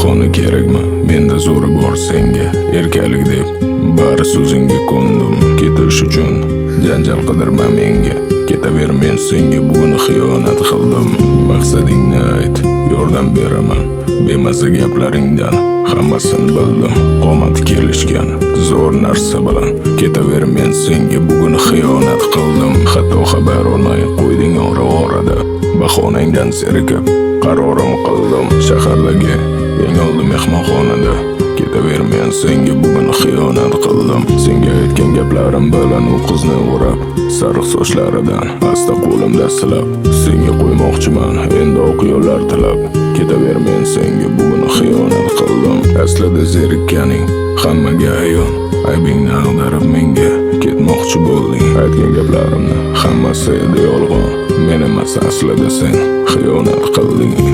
bahona kerakmi? Menda zo'ri bor senga, erkalik deb bari so'zingga ko'ndim. Ketish uchun janjal qidirma menga, ketaver, men senga bugun xiyonat qildim. Maqsadingni ayt, yordam beraman, bemaza gaplaringdan hammasini bildim. Qomat kelishgan zo'r narsa bilan ketaver, men senga bugun xiyonat qildim. Hatto xabar olmay qo'yding ora-orada, bahonangdan zerikib qarorim qildim. Shahardagi eng oldi mehmonxonada ketaver, men senga bugun xiyonat qildim. Senga aytgan gaplarim bilan u qizni o'rab, sariq sochlaridan asta qo'limda silab, senga qo'ymoqchiman endi oq yo'llar tilab. Ketaver, men senga bugun xiyonat qildim. Aslida zerikkaning hammaga ayon, aybingni ag'darib menga ketmoqchi bo'lding. Aytgan gaplarimni hammasi edi yolg'on, men emas aslida sen xiyonat qilding.